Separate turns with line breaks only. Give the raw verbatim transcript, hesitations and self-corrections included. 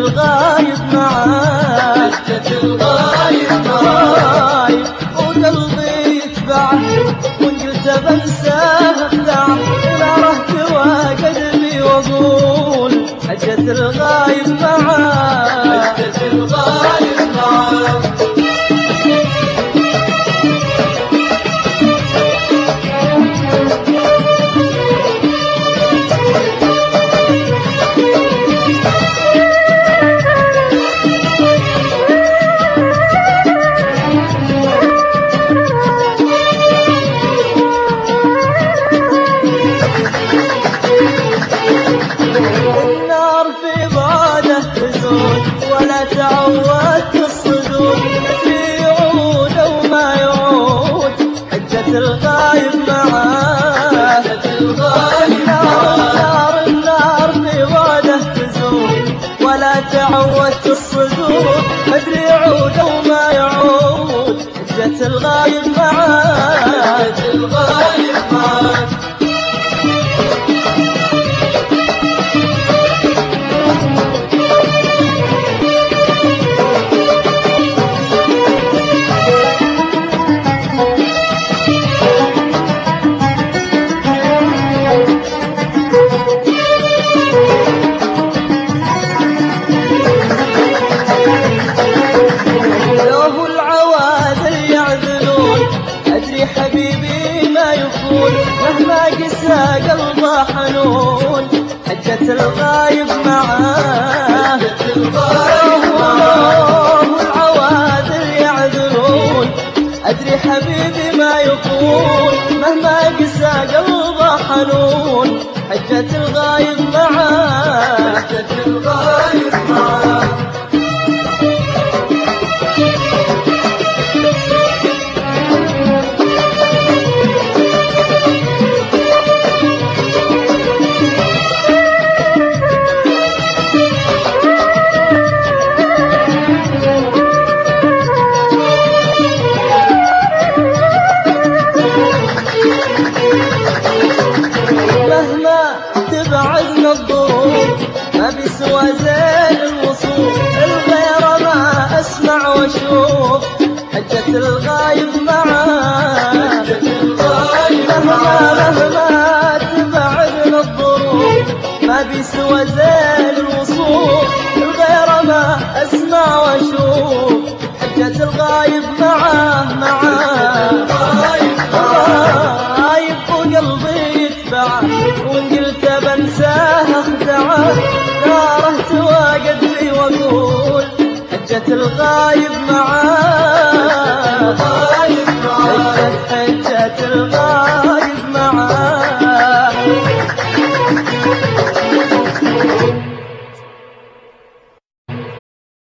الغايب معاه، حجة الغايب معاه، وقلبي يتبعه وإن قلت بنساه أخدعه، لا رحت وقلبي وأقول حجة الغايب معاه، حجة الغايب معاه. النار في بعده تزول ولا تعود الصدور، في يعود وما يعود حجة الغايب معاه، حجة الغايب معاه. النار في بعده تزول ولا تعود الصدور، مدري يعود وما يعود حجة الغايب معاه، حجة الغايب معاه. حبيبي ما يكون مهما قسى قلبه حنون، حجة الغايب معاه، حجة الغايب معاه. والعواذل يعذرون أدري حبيبي ما يكون مهما قسى قلبه حنون، حجة الغايب معاه، حجة الغايب معاه. تبعدنا الظروف ما بيسوى زين الوصول، الغير ما اسمع واشوف حجة الغايب معاه، حجة الغايب معاه. مهما تبعدنا الظروف ما بيسوى زين الوصول، الغير ما اسمع واشوف حجة الغايب معاه، معاه غايب وقلبي يتبعه وإن قلت بنساه أخدعه، لا رحت وقلبي وأقول حجة الغايب معاه.